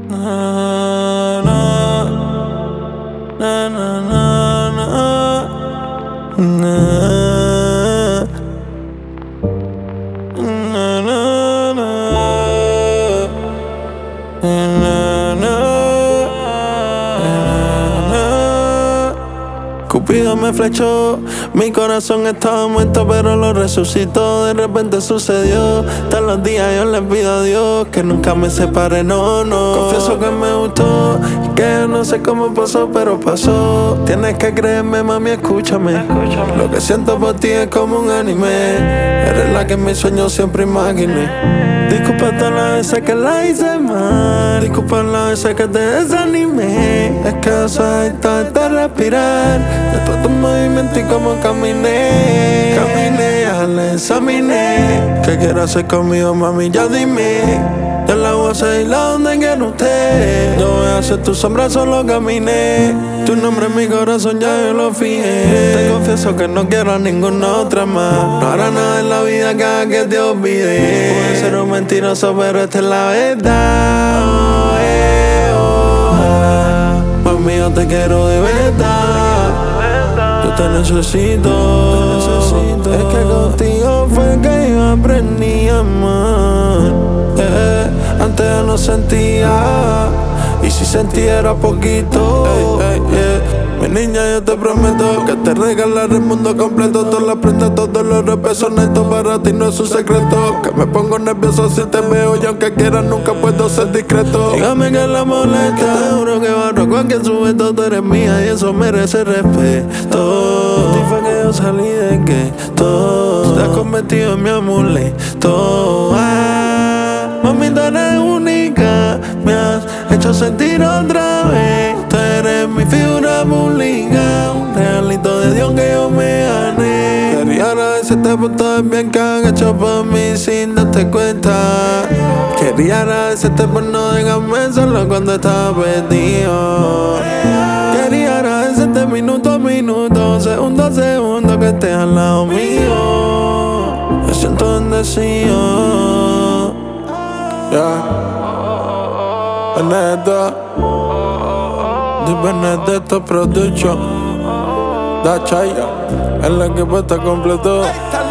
Na, na, na, na, na, na, na, Cupido me flechó, mi corazón estaba muerto pero lo resucitó. De repente sucedió, todos los días yo le pido a Dios que nunca me separe, no. Confieso que me gustó y que no sé cómo pasó, pero pasó. Tienes que creerme, mami, escúchame. Lo que siento por ti es como un anime. Eres la que en mis sueños siempre imaginé. Disculpa todas las veces que la hice mal, disculpa las veces que te desanimé. Es que eso es de respirar, de todo tu movimiento y cómo caminé. Ya la examiné. ¿Qué quieres hacer conmigo, mami? Ya dime. Yo la voy a seguir a donde quiera usted. Yo voy a ser tu sombra, solo caminé. Tu nombre en mi corazón ya yo lo fijé. Te confieso que no quiero a ninguna otra más. No hará nada en la vida que haga que te olvide. Puede ser un mentiroso, pero esta es la verdad. Mami, yo te quiero de verdad. Yo te necesito. Es que contigo fue que yo aprendí a amar. Antes yo no sentía, y si sentía era poquito. Mi niña, yo te prometo que te regalaré el mundo completo. Todas las prendas, todos los pesos netos. Para ti no es un secreto. Que me pongo nervioso si te veo, y aunque quieras nunca puedo ser discreto. Dígame que la molesta, te juro que barro cualquier sujeto. Tú eres mía y eso merece respeto. Y fue que yo salí de que todo te has convertido en mi amuleto. Mami, tú eres única, me has hecho sentir otra vez. Tú eres mi figura pública, un regalito de Dios que yo me gané. Quería agradecerte por todo el bien que han hecho por mí sin darte cuenta. Quería agradecerte por no dejarme solo cuando estaba perdido. Quería agradecerte minuto a minuto, segundo a segundo que estés al lado mío. Me siento bendecido. Benedetto di Benedetto Production. Da Chaya, el equipo está completo.